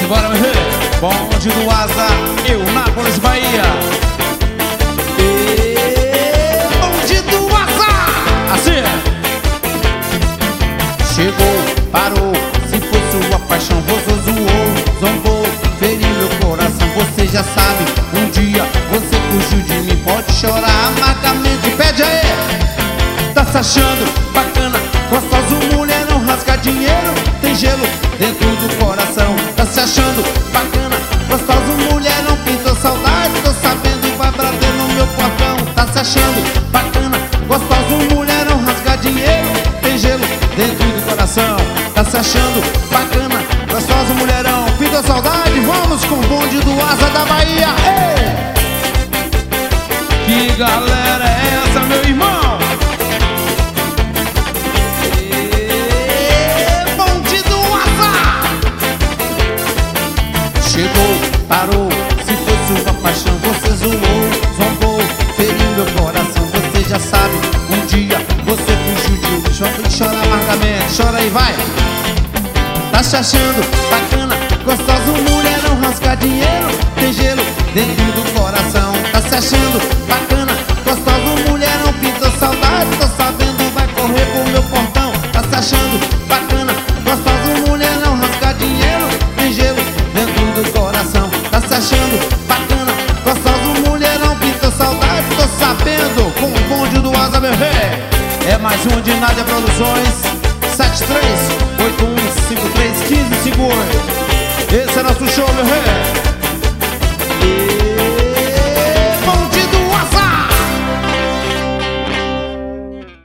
Simbora, meu rei. Bonde do Asa, Eunápolis, Bahia. Bonde do Asa. Assim. Chegou, parou. Se foi sua paixão, você zoou, zombou, feriu meu coração. Você já sabe, um dia você fugiu de mim. Pode chorar amargamente, pede aí. Tá se achando bacana, gostoso, mulherão, rasga dinheiro, tem gelo dentro do coração. Tá se achando bacana, gostoso, mulherão, pintou saudade, tô sabendo e vai bater no meu portão. Tá se achando bacana, gostoso, mulherão, rasga dinheiro, tem gelo dentro do coração. Tá se achando bacana, gostoso, mulherão, pintou saudade, vamos com o bonde do Asa da Bahia. Ei! Que galera é essa, meu irmão? Chegou, parou, se foi sua paixão, você zoou, zombou, feriu meu coração. Você já sabe, um dia você fugiu de mim. Chora amargamente, chora aí, vai. Tá se achando bacana, gostoso, mulherão, rasga dinheiro, tem gelo dentro do coração. Tá se achando bacana, gostoso, mulherão, pintou saudade, tô sabendo, vai correr pro meu portão. Tá se achando bacana, gostoso, mulherão, rasga dinheiro, tem gelo dentro do coração. Tá se achando bacana, gostoso, mulherão, pintou saudade, tô sabendo, com o bonde do Asa, meu rei. É mais um de Nádia Produções, 7381531558. Esse é nosso show, meu rei.